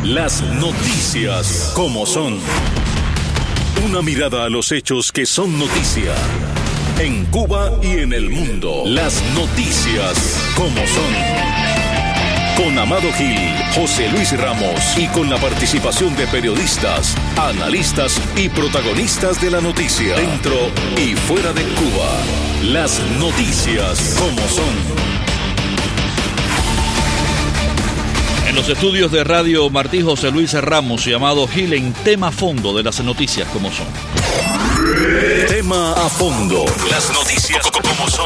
Las noticias como son. Una mirada a los hechos que son noticia. En Cuba y en el mundo. Las noticias como son. Con Amado Gil, José Luis Ramos y con la participación de periodistas, analistas y protagonistas de la noticia. Dentro y fuera de Cuba. Las noticias como son. En los estudios de Radio Martí, José Luis Ramos y Amado Gil en Tema a Fondo de las noticias como son. Tema a Fondo. Las noticias como son.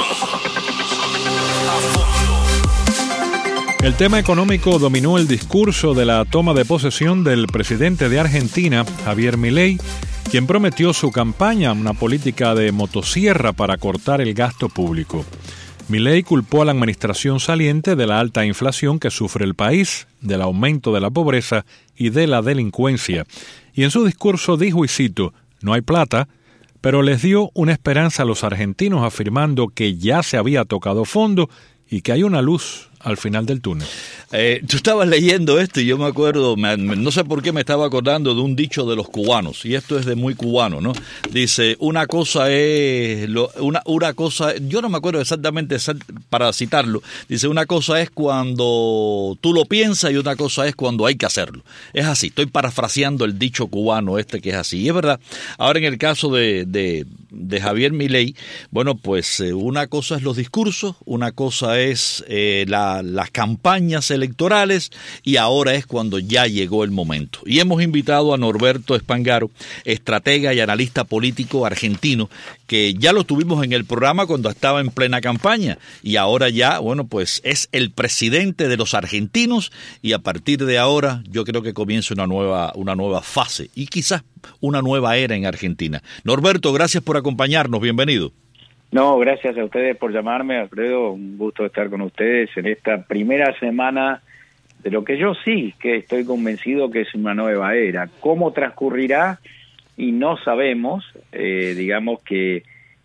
El tema económico dominó el discurso de la toma de posesión del presidente de Argentina, Javier Milei, quien prometió su campaña, una política de motosierra para cortar el gasto público. Milei culpó a la administración saliente de la alta inflación que sufre el país, del aumento de la pobreza y de la delincuencia. Y en su discurso dijo, y cito, "No hay plata", pero les dio una esperanza a los argentinos afirmando que ya se había tocado fondo y que hay una luz al final del túnel. Tú estabas leyendo esto y yo me acuerdo, no sé por qué me estaba acordando de un dicho de los cubanos, y esto es de muy cubano, ¿no? Dice, una cosa es, una cosa, yo no me acuerdo exactamente para citarlo, dice, una cosa es cuando tú lo piensas y otra cosa es cuando hay que hacerlo. Es así, estoy parafraseando el dicho cubano que es así, y es verdad. Ahora en el caso de Javier Milei, bueno, pues una cosa es los discursos, una cosa es las campañas electorales, y ahora es cuando ya llegó el momento. Y hemos invitado a Norberto Spangaro, estratega y analista político argentino, que ya lo tuvimos en el programa cuando estaba en plena campaña, y ahora ya, bueno, pues es el presidente de los argentinos, y a partir de ahora yo creo que comienza una nueva fase, y quizás una nueva era en Argentina. Norberto, gracias por acompañarnos, bienvenido. No, gracias a ustedes por llamarme, Alfredo, un gusto estar con ustedes en esta primera semana de lo que yo sí que estoy convencido que es una nueva era. ¿Cómo transcurrirá? Y no sabemos, digamos que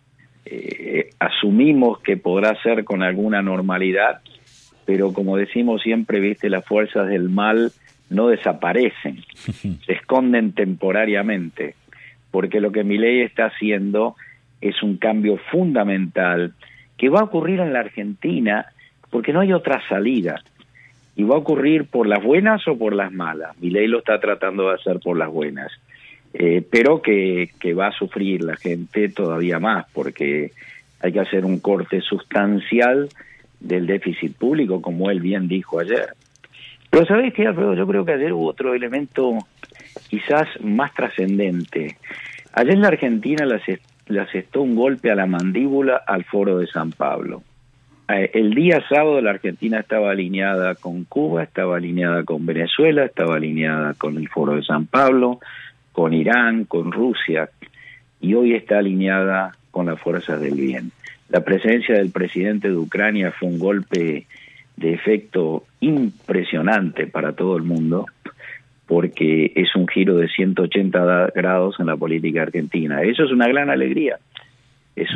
asumimos que podrá ser con alguna normalidad, pero como decimos siempre, viste, las fuerzas del mal no desaparecen, se esconden temporariamente, porque lo que Milei está haciendo es un cambio fundamental que va a ocurrir en la Argentina porque no hay otra salida, y va a ocurrir por las buenas o por las malas. Milei lo está tratando de hacer por las buenas, pero que va a sufrir la gente todavía más, porque hay que hacer un corte sustancial del déficit público, como él bien dijo ayer. Pero ¿sabés qué, Alfredo? Yo creo que ayer hubo otro elemento quizás más trascendente. Ayer en la Argentina le asestó un golpe a la mandíbula al Foro de San Pablo. El día sábado la Argentina estaba alineada con Cuba, estaba alineada con Venezuela, estaba alineada con el Foro de San Pablo, con Irán, con Rusia, y hoy está alineada con las fuerzas del bien. La presencia del presidente de Ucrania fue un golpe de efecto impresionante para todo el mundo, porque es un giro de 180 grados en la política argentina. Eso es una gran alegría, es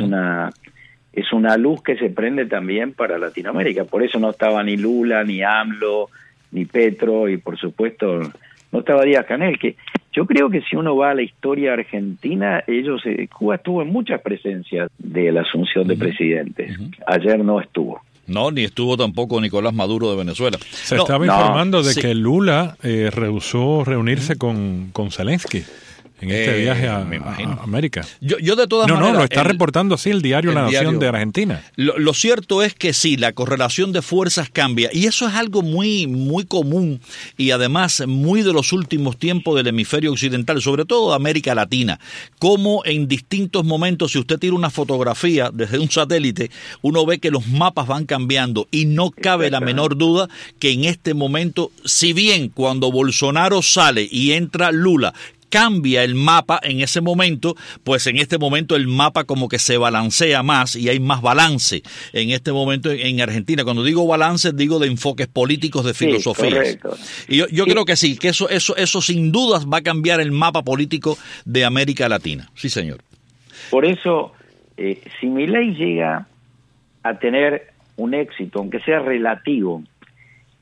una luz que se prende también para Latinoamérica. Por eso no estaba ni Lula, ni AMLO, ni Petro, y por supuesto no estaba Díaz-Canel, que yo creo que si uno va a la historia argentina, Cuba estuvo en muchas presencias de la asunción de presidentes. Ayer no estuvo. No, ni estuvo tampoco Nicolás Maduro de Venezuela. Se estaba informando de que Lula rehusó reunirse con Zelensky en este viaje a América. Yo de todas maneras... lo está reportando así el diario La Nación de Argentina. Lo cierto es que sí, la correlación de fuerzas cambia, y eso es algo muy, muy común, y además muy de los últimos tiempos del hemisferio occidental, sobre todo de América Latina, como en distintos momentos, si usted tira una fotografía desde un satélite, uno ve que los mapas van cambiando, y no cabe la menor duda que en este momento, si bien cuando Bolsonaro sale y entra Lula, cambia el mapa en ese momento, pues en este momento el mapa como que se balancea más y hay más balance en este momento en Argentina. Cuando digo balance, digo de enfoques políticos, de filosofías. Sí, correcto. Y yo creo que sí, que eso sin dudas va a cambiar el mapa político de América Latina. Sí, señor. Por eso, si Milei llega a tener un éxito, aunque sea relativo,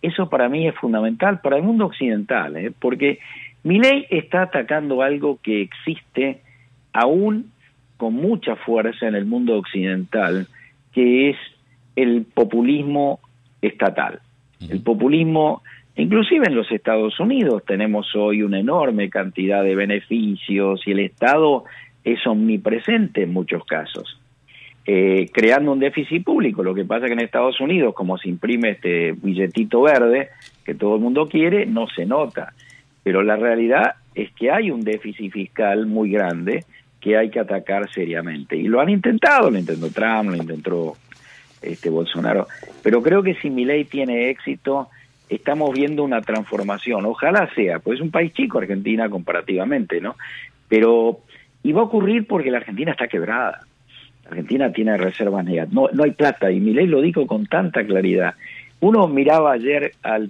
Eso para mí es fundamental para el mundo occidental, porque Milei está atacando algo que existe aún con mucha fuerza en el mundo occidental, que es el populismo estatal. El populismo, inclusive en los Estados Unidos, tenemos hoy una enorme cantidad de beneficios y el Estado es omnipresente en muchos casos, creando un déficit público. Lo que pasa es que en Estados Unidos, como se imprime este billetito verde que todo el mundo quiere, no se nota. Pero la realidad es que hay un déficit fiscal muy grande que hay que atacar seriamente. Y lo han intentado, lo intentó Trump, lo intentó Bolsonaro. Pero creo que si Milei tiene éxito, estamos viendo una transformación. Ojalá sea, pues es un país chico Argentina comparativamente, ¿no? Pero, y va a ocurrir porque la Argentina está quebrada. La Argentina tiene reservas negativas. No hay plata, y Milei lo dijo con tanta claridad. Uno miraba ayer al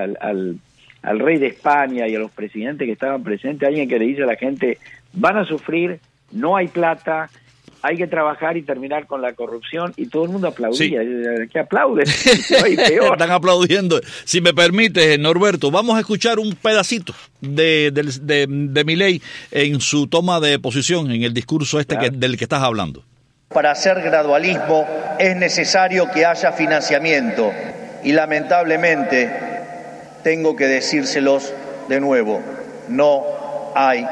rey de España y a los presidentes que estaban presentes, alguien que le dice a la gente, van a sufrir, no hay plata, hay que trabajar y terminar con la corrupción, y todo el mundo aplaudía. Sí. ¿Qué aplauden? Están aplaudiendo. Si me permite, Norberto, vamos a escuchar un pedacito de Milei en su toma de posición, en el discurso claro, del que estás hablando. Para hacer gradualismo es necesario que haya financiamiento, y lamentablemente tengo que decírselos de nuevo, no hay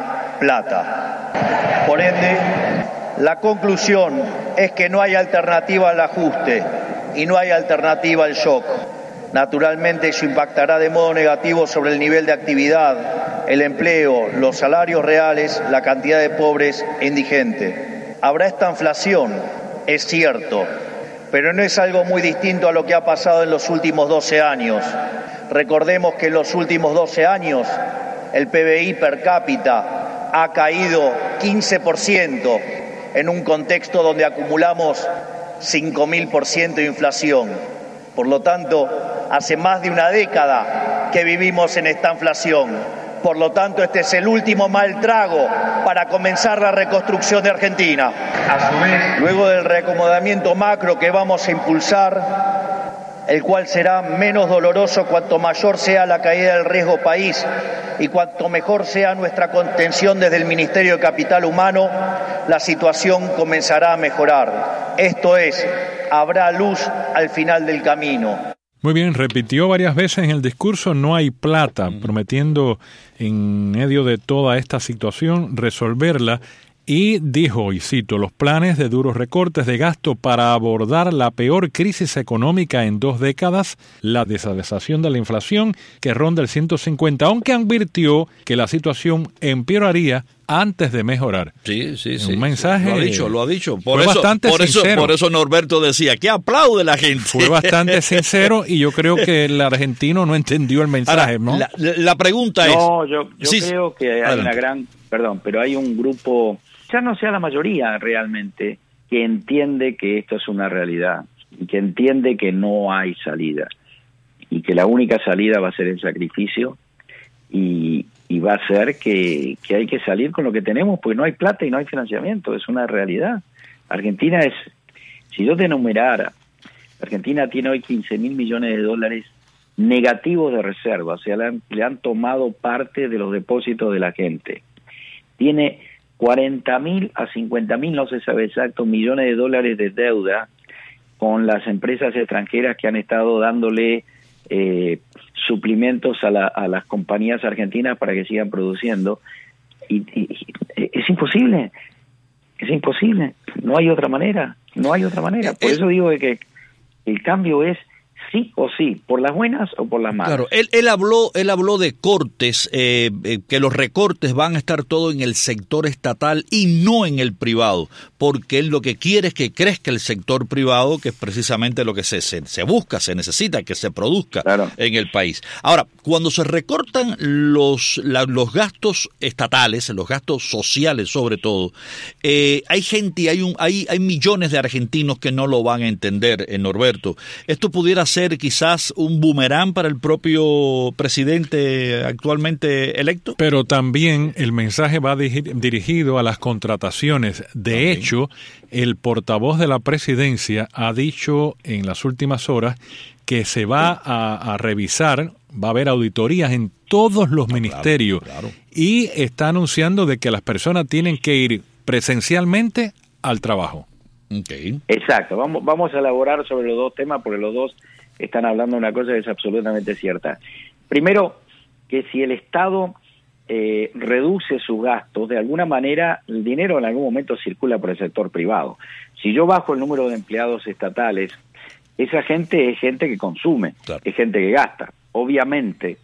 plata. Por ende, la conclusión es que no hay alternativa al ajuste y no hay alternativa al shock. Naturalmente eso impactará de modo negativo sobre el nivel de actividad, el empleo, los salarios reales, la cantidad de pobres e indigentes. Habrá esta inflación, es cierto, pero no es algo muy distinto a lo que ha pasado en los últimos 12 años. Recordemos que en los últimos 12 años el PBI per cápita ha caído 15% en un contexto donde acumulamos 5.000% de inflación. Por lo tanto, hace más de una década que vivimos en esta inflación. Por lo tanto, este es el último mal trago para comenzar la reconstrucción de Argentina. A su vez, luego del reacomodamiento macro que vamos a impulsar, el cual será menos doloroso cuanto mayor sea la caída del riesgo país y cuanto mejor sea nuestra contención desde el Ministerio de Capital Humano, la situación comenzará a mejorar. Esto es, habrá luz al final del camino. Muy bien, repitió varias veces en el discurso no hay plata, prometiendo en medio de toda esta situación resolverla. Y dijo, y cito, los planes de duros recortes de gasto para abordar la peor crisis económica en 2 décadas, la desaceleración de la inflación que ronda el 150, aunque advirtió que la situación empeoraría antes de mejorar. Sí. Un mensaje. Lo ha dicho. Por eso Norberto decía, que aplaude la gente. Fue bastante sincero y yo creo que el argentino no entendió el mensaje, ahora, ¿no? La pregunta es... No, yo creo que hay pero hay un grupo, ya no sea la mayoría realmente, que entiende que esto es una realidad y que entiende que no hay salida y que la única salida va a ser el sacrificio y va a ser que hay que salir con lo que tenemos porque no hay plata y no hay financiamiento, es una realidad. Argentina es, si yo te enumerara, Argentina tiene hoy 15.000 millones de dólares negativos de reserva, o sea, le han tomado parte de los depósitos de la gente. Tiene 40.000 a 50.000, no se sabe exacto, millones de dólares de deuda con las empresas extranjeras que han estado dándole suplimentos a las compañías argentinas para que sigan produciendo. Y es imposible, no hay otra manera. Por eso digo que el cambio es sí o sí, por las buenas o por las malas. Claro, él habló de cortes, que los recortes van a estar todo en el sector estatal y no en el privado, porque él lo que quiere es que crezca el sector privado, que es precisamente lo que se busca, se necesita, que se produzca en el país. Ahora, cuando se recortan los gastos estatales, los gastos sociales sobre todo, hay gente, hay millones de argentinos que no lo van a entender, Norberto. Esto pudiera ser ser quizás un boomerang para el propio presidente actualmente electo. Pero también el mensaje va dirigido a las contrataciones. De hecho, el portavoz de la presidencia ha dicho en las últimas horas que se va a revisar, va a haber auditorías en todos los ministerios, y está anunciando de que las personas tienen que ir presencialmente al trabajo. Okay. Exacto, vamos a elaborar sobre los dos temas porque los dos están hablando de una cosa que es absolutamente cierta. Primero, que si el Estado reduce sus gastos, de alguna manera el dinero en algún momento circula por el sector privado. Si yo bajo el número de empleados estatales, esa gente es gente que consume, es gente que gasta. Obviamente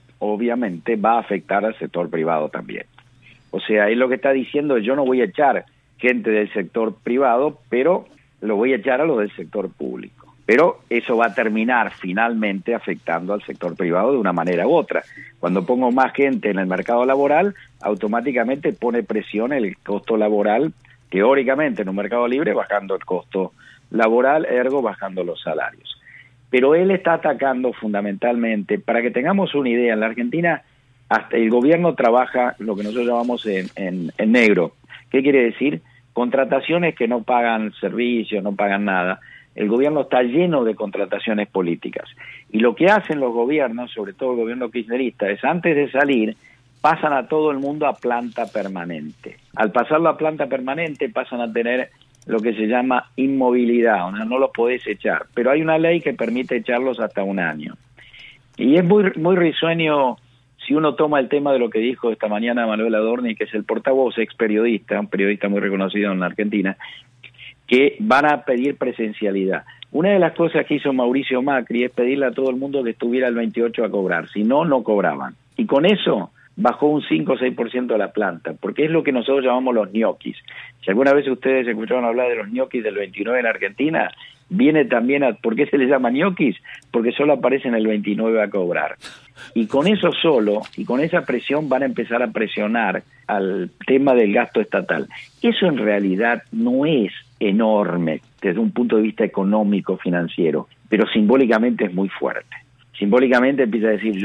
va a afectar al sector privado también. O sea, es lo que está diciendo, yo no voy a echar gente del sector privado, pero lo voy a echar a los del sector público. Pero eso va a terminar finalmente afectando al sector privado de una manera u otra. Cuando pongo más gente en el mercado laboral, automáticamente pone presión el costo laboral, teóricamente en un mercado libre, bajando el costo laboral, ergo bajando los salarios. Pero él está atacando fundamentalmente, para que tengamos una idea, en la Argentina hasta el gobierno trabaja lo que nosotros llamamos en negro. ¿Qué quiere decir? Contrataciones que no pagan servicios, no pagan nada. El gobierno está lleno de contrataciones políticas. Y lo que hacen los gobiernos, sobre todo el gobierno kirchnerista, es antes de salir, pasan a todo el mundo a planta permanente. Al pasarlo a planta permanente pasan a tener lo que se llama inmovilidad, o sea, no los podés echar. Pero hay una ley que permite echarlos hasta un año. Y es muy risueño si uno toma el tema de lo que dijo esta mañana Manuel Adorni, que es el portavoz, ex periodista, un periodista muy reconocido en la Argentina, que van a pedir presencialidad. Una de las cosas que hizo Mauricio Macri es pedirle a todo el mundo que estuviera el 28 a cobrar, si no, no cobraban. Y con eso bajó un 5 o 6% de la planta, porque es lo que nosotros llamamos los ñoquis. Si alguna vez ustedes escucharon hablar de los ñoquis del 29 en Argentina, viene también ¿por qué se les llama ñoquis? Porque solo aparecen el 29 a cobrar. Y con eso solo, y con esa presión, van a empezar a presionar al tema del gasto estatal. Eso en realidad no es enorme desde un punto de vista económico, financiero, pero simbólicamente es muy fuerte. Simbólicamente empieza a decir,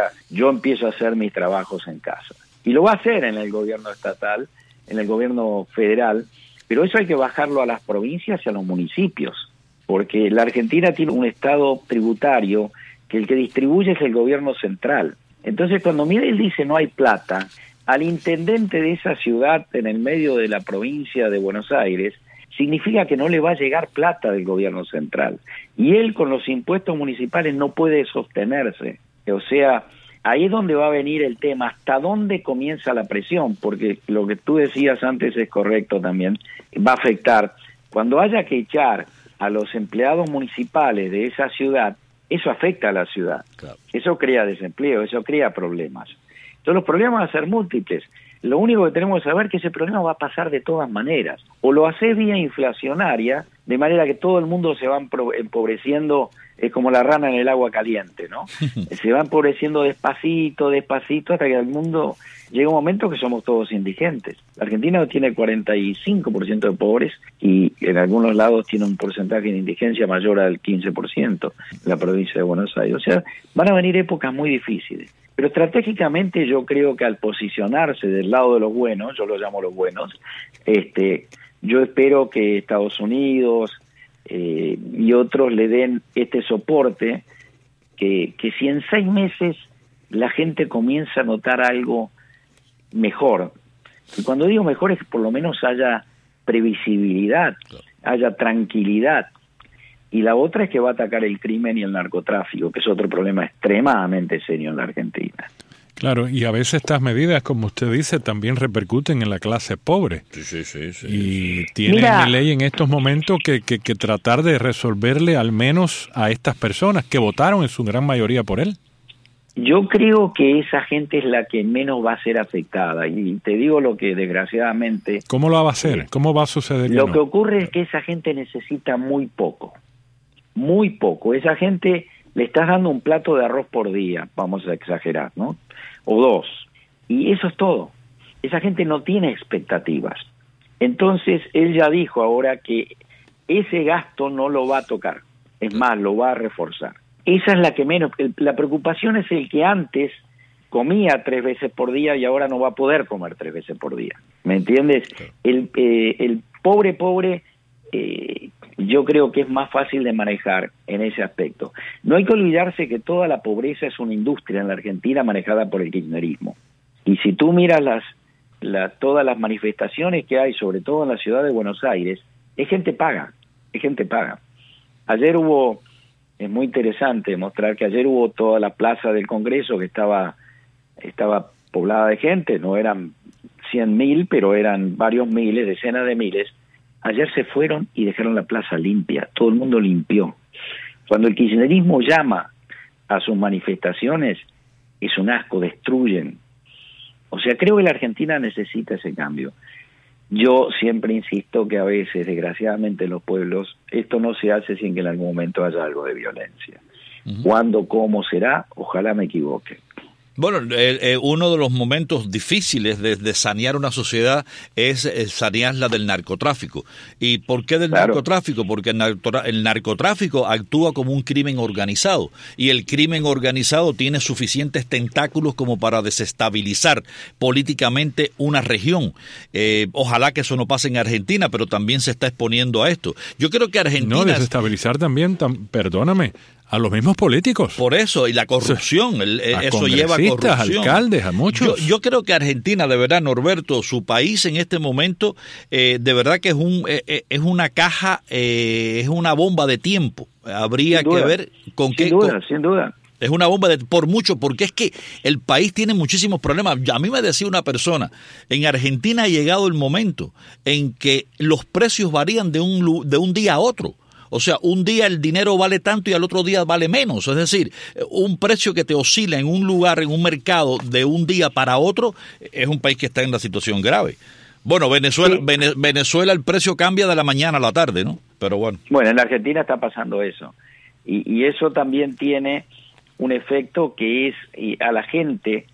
yo empiezo a hacer mis trabajos en casa. Y lo va a hacer en el gobierno estatal, en el gobierno federal, pero eso hay que bajarlo a las provincias y a los municipios, porque la Argentina tiene un estado tributario que el que distribuye es el gobierno central. Entonces, cuando Milei dice no hay plata, al intendente de esa ciudad en el medio de la provincia de Buenos Aires, significa que no le va a llegar plata del gobierno central. Y él con los impuestos municipales no puede sostenerse. O sea, ahí es donde va a venir el tema, hasta dónde comienza la presión, porque lo que tú decías antes es correcto también, va a afectar. Cuando haya que echar a los empleados municipales de esa ciudad, eso afecta a la ciudad. Claro. Eso crea desempleo, eso crea problemas. Entonces los problemas van a ser múltiples. Lo único que tenemos que saber es que ese problema va a pasar de todas maneras. O lo haces vía inflacionaria, de manera que todo el mundo se va empobreciendo, es como la rana en el agua caliente, ¿no? Se va empobreciendo despacito, hasta que el mundo llega un momento que somos todos indigentes. La Argentina tiene 45% de pobres y en algunos lados tiene un porcentaje de indigencia mayor al 15%, la provincia de Buenos Aires. O sea, van a venir épocas muy difíciles. Pero estratégicamente yo creo que al posicionarse del lado de los buenos, yo los llamo los buenos, yo espero que Estados Unidos y otros le den este soporte, que si en 6 meses la gente comienza a notar algo mejor, y cuando digo mejor es que por lo menos haya previsibilidad, haya tranquilidad. Y la otra es que va a atacar el crimen y el narcotráfico, que es otro problema extremadamente serio en la Argentina. Claro, y a veces estas medidas, como usted dice, también repercuten en la clase pobre. Sí. Y tiene Milei en estos momentos que tratar de resolverle al menos a estas personas que votaron en su gran mayoría por él. Yo creo que esa gente es la que menos va a ser afectada. Y te digo lo que desgraciadamente... ¿Cómo lo va a hacer? ¿Cómo va a suceder? Lo que ocurre es que esa gente necesita muy poco. Muy poco. Esa gente le estás dando un plato de arroz por día, vamos a exagerar, ¿no? O 2. Y eso es todo. Esa gente no tiene expectativas. Entonces, él ya dijo ahora que ese gasto no lo va a tocar. Es más, lo va a reforzar. esa es la que menos. La preocupación es el que antes comía 3 veces por día y ahora no va a poder comer 3 veces por día. ¿Me entiendes? Claro. El pobre, yo creo que es más fácil de manejar en ese aspecto. No hay que olvidarse que toda la pobreza es una industria en la Argentina manejada por el kirchnerismo. Y si tú miras todas las manifestaciones que hay, sobre todo en la ciudad de Buenos Aires, es gente paga. Ayer es muy interesante mostrar que ayer hubo toda la plaza del Congreso que estaba poblada de gente, no eran 100.000, pero eran varios miles, decenas de miles. Ayer se fueron y dejaron la plaza limpia, todo el mundo limpió. Cuando el kirchnerismo llama a sus manifestaciones, es un asco, destruyen. O sea, creo que la Argentina necesita ese cambio. Yo siempre insisto que a veces, desgraciadamente, en los pueblos, esto no se hace sin que en algún momento haya algo de violencia. ¿Cuándo, cómo será? Ojalá me equivoque. Bueno, uno de los momentos difíciles de sanear una sociedad es sanearla del narcotráfico. ¿Y por qué del narcotráfico? Porque el narcotráfico actúa como un crimen organizado y el crimen organizado tiene suficientes tentáculos como para desestabilizar políticamente una región. Ojalá que eso no pase en Argentina, pero también se está exponiendo a esto. Yo creo que Argentina... No, desestabilizar también, perdóname, a los mismos políticos. Por eso, y la corrupción, eso lleva a corrupción. Alcaldes, a muchos. Yo creo que Argentina, de verdad, Norberto, su país en este momento, de verdad que es una caja, es una bomba de tiempo. Habría que ver con qué... Sin duda. Es una bomba por mucho, porque es que el país tiene muchísimos problemas. A mí me decía una persona, en Argentina ha llegado el momento en que los precios varían de un día a otro. O sea, un día el dinero vale tanto y al otro día vale menos. Es decir, un precio que te oscila en un lugar, en un mercado, de un día para otro, es un país que está en una situación grave. Bueno, Venezuela el precio cambia de la mañana a la tarde, ¿no? Pero bueno. Bueno, en la Argentina está pasando eso. Y eso también tiene un efecto que es, a la gente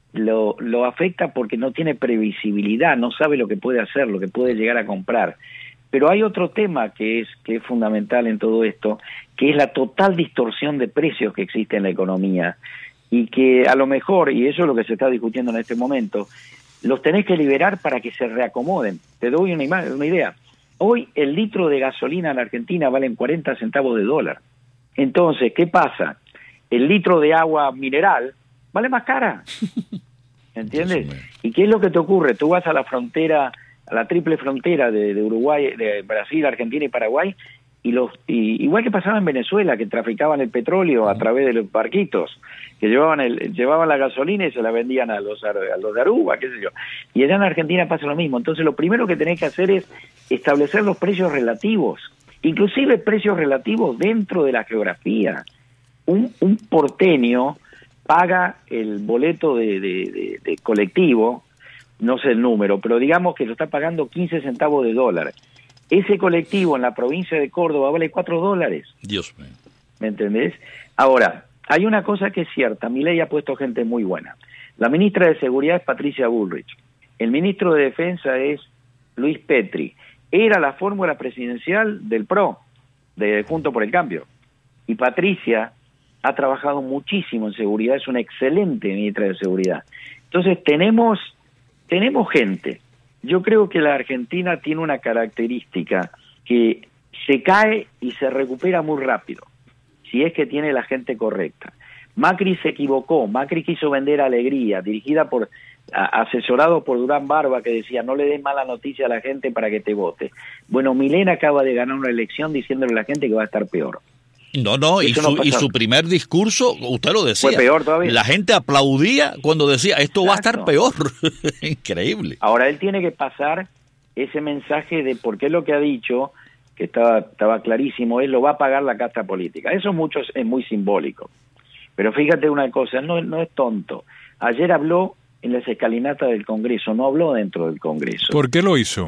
lo afecta porque no tiene previsibilidad, no sabe lo que puede hacer, lo que puede llegar a comprar. Pero hay otro tema que es fundamental en todo esto, que es la total distorsión de precios que existe en la economía y que a lo mejor, y eso es lo que se está discutiendo en este momento, los tenés que liberar para que se reacomoden. Te doy una idea. Hoy el litro de gasolina en la Argentina vale en 40 centavos de dólar. Entonces, ¿qué pasa? El litro de agua mineral vale más cara. ¿Entiendes? ¿Y qué es lo que te ocurre? Tú vas a la frontera, a la triple frontera de Uruguay, de Brasil, Argentina y Paraguay, y igual que pasaba en Venezuela, que traficaban el petróleo a través de los barquitos, que llevaban la gasolina y se la vendían a los de Aruba, qué sé yo. Y allá en Argentina pasa lo mismo. Entonces lo primero que tenés que hacer es establecer los precios relativos, inclusive precios relativos dentro de la geografía. Un porteño paga el boleto de colectivo, no sé el número, pero digamos que lo está pagando 15 centavos de dólar. Ese colectivo en la provincia de Córdoba vale $4. Dios mío. ¿Me entendés? Ahora, hay una cosa que es cierta, Milei ha puesto gente muy buena. La ministra de Seguridad es Patricia Bullrich. El ministro de Defensa es Luis Petri. Era la fórmula presidencial del PRO, de Junto por el Cambio. Y Patricia ha trabajado muchísimo en seguridad, es una excelente ministra de Seguridad. Entonces tenemos gente. Yo creo que la Argentina tiene una característica que se cae y se recupera muy rápido, si es que tiene la gente correcta. Macri se equivocó, Macri quiso vender alegría, asesorado por Durán Barba, que decía no le des mala noticia a la gente para que te vote. Bueno, Milei acaba de ganar una elección diciéndole a la gente que va a estar peor. No, y su primer discurso, usted lo decía, fue peor todavía. La gente aplaudía cuando decía, esto va a estar peor. Increíble. Ahora él tiene que pasar ese mensaje de por qué lo que ha dicho, que estaba clarísimo, él lo va a pagar la casta política. Eso es muy simbólico. Pero fíjate una cosa, no es tonto. Ayer habló en las escalinatas del Congreso, no habló dentro del Congreso. ¿Por qué lo hizo?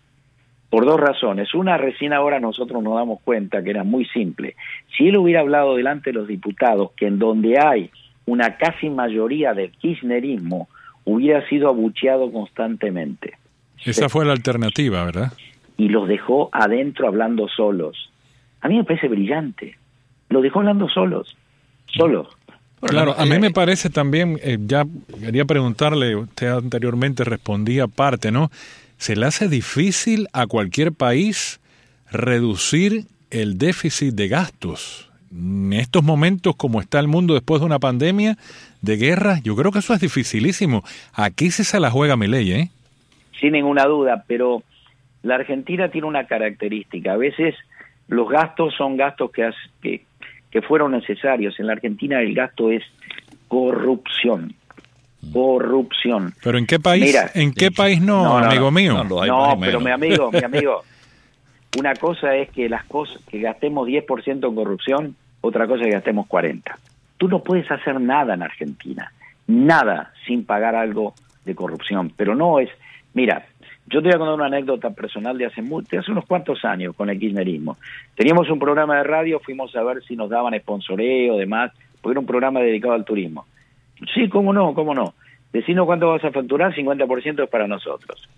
Por dos razones. Una, recién ahora nosotros nos damos cuenta que era muy simple. Si él hubiera hablado delante de los diputados, que en donde hay una casi mayoría del kirchnerismo, hubiera sido abucheado constantemente. Esa fue la alternativa, ¿verdad? Y los dejó adentro hablando solos. A mí me parece brillante. Los dejó hablando solos. Solo. Claro, a mí me parece también, ya quería preguntarle, usted anteriormente respondía parte, ¿no? ¿Se le hace difícil a cualquier país reducir el déficit de gastos? En estos momentos, como está el mundo después de una pandemia, de guerra, yo creo que eso es dificilísimo. Aquí sí se la juega Milei, ¿eh? Sin ninguna duda, pero la Argentina tiene una característica. A veces los gastos son gastos que fueron necesarios. En la Argentina el gasto es corrupción. Corrupción. ¿Pero en qué país? Mira, ¿En qué país no, amigo mío? No, pero mi amigo, una cosa es que las cosas que gastemos 10% en corrupción, otra cosa es que gastemos 40%. Tú no puedes hacer nada en Argentina, nada sin pagar algo de corrupción, pero no es... Mira, yo te voy a contar una anécdota personal de hace unos cuantos años con el kirchnerismo. Teníamos un programa de radio, fuimos a ver si nos daban sponsoreo, demás, porque era un programa dedicado al turismo. Sí, cómo no. Decinos cuánto vas a facturar, 50% es para nosotros.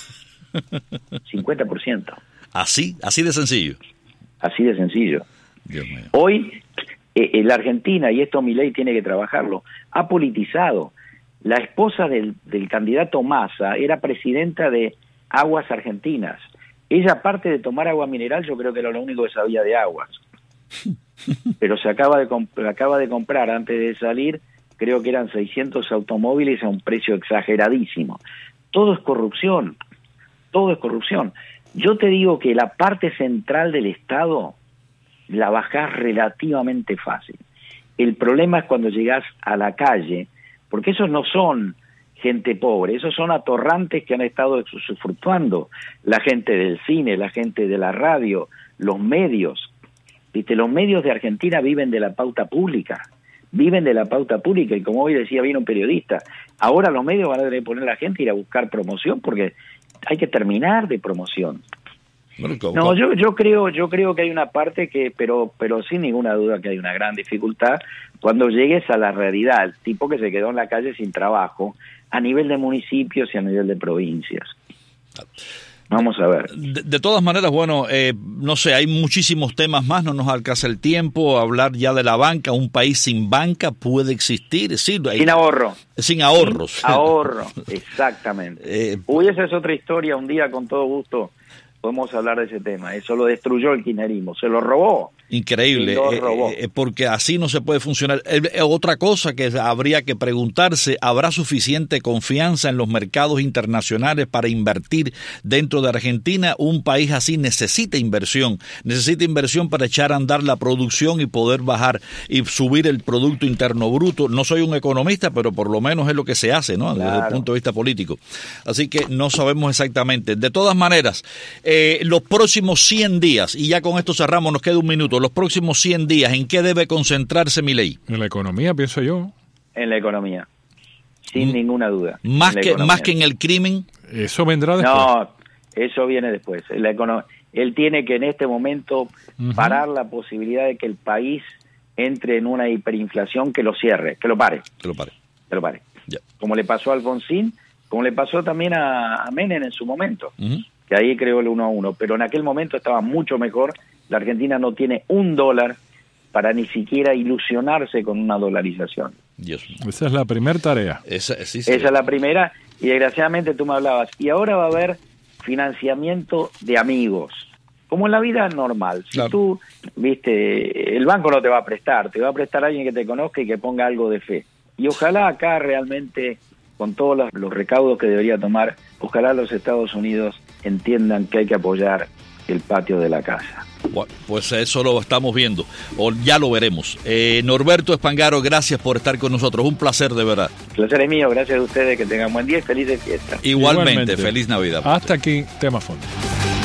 50%. Así de sencillo. Así de sencillo. Dios mío. Hoy, la Argentina, y esto Milei tiene que trabajarlo, ha politizado. La esposa del candidato Massa era presidenta de Aguas Argentinas. Ella, aparte de tomar agua mineral, yo creo que era lo único que sabía de aguas. Pero se acaba de comprar, antes de salir, creo que eran 600 automóviles a un precio exageradísimo. Todo es corrupción. Yo te digo que la parte central del Estado la bajás relativamente fácil. El problema es cuando llegás a la calle, porque esos no son gente pobre, esos son atorrantes que han estado usufructuando, la gente del cine, la gente de la radio, los medios. ¿Viste? Los medios de Argentina viven de la pauta pública, y como hoy decía bien un periodista, ahora los medios van a tener que poner a la gente a ir a buscar promoción porque hay que terminar de promoción. No, yo creo que hay una parte que, pero sin ninguna duda que hay una gran dificultad cuando llegues a la realidad, el tipo que se quedó en la calle sin trabajo, a nivel de municipios y a nivel de provincias. Vamos a ver. De todas maneras, bueno, no sé, hay muchísimos temas más, no nos alcanza el tiempo, hablar ya de la banca. Un país sin banca puede existir, sí, sin ahorro. Sin ahorros. Sin ahorro, exactamente. Esa es otra historia, un día con todo gusto podemos hablar de ese tema. Eso lo destruyó el kirchnerismo, se lo robó. Increíble, porque así no se puede funcionar. Otra cosa que habría que preguntarse, ¿habrá suficiente confianza en los mercados internacionales para invertir dentro de Argentina? Un país así necesita inversión para echar a andar la producción y poder bajar y subir el Producto Interno Bruto. No soy un economista, pero por lo menos es lo que se hace, ¿no? Claro. Desde el punto de vista político. Así que no sabemos exactamente. De todas maneras, los próximos 100 días, y ya con esto cerramos, nos queda un minuto, los próximos 100 días, ¿en qué debe concentrarse Milei? En la economía, pienso yo. En la economía, sin ninguna duda. ¿Más que en el crimen? Eso vendrá después. No, eso viene después. Él tiene que en este momento parar la posibilidad de que el país entre en una hiperinflación, que lo cierre, que lo pare. Ya. Como le pasó a Alfonsín, como le pasó también a Menem en su momento. Que ahí creó el 1-1, pero en aquel momento estaba mucho mejor. La Argentina no tiene $1 para ni siquiera ilusionarse con una dolarización. Dios. Esa es la primera tarea. Esa es la primera, y desgraciadamente tú me hablabas. Y ahora va a haber financiamiento de amigos, como en la vida normal. Si tú, el banco no te va a prestar, te va a prestar alguien que te conozca y que ponga algo de fe. Y ojalá acá realmente, con todos los recaudos que debería tomar, ojalá los Estados Unidos entiendan que hay que apoyar el patio de la casa. Bueno, pues eso lo estamos viendo, o ya lo veremos. Norberto Spangaro, gracias por estar con nosotros, un placer de verdad. El placer es mío, gracias a ustedes, que tengan buen día y felices fiestas. Igualmente, feliz Navidad. Hasta aquí, Tema Fondo.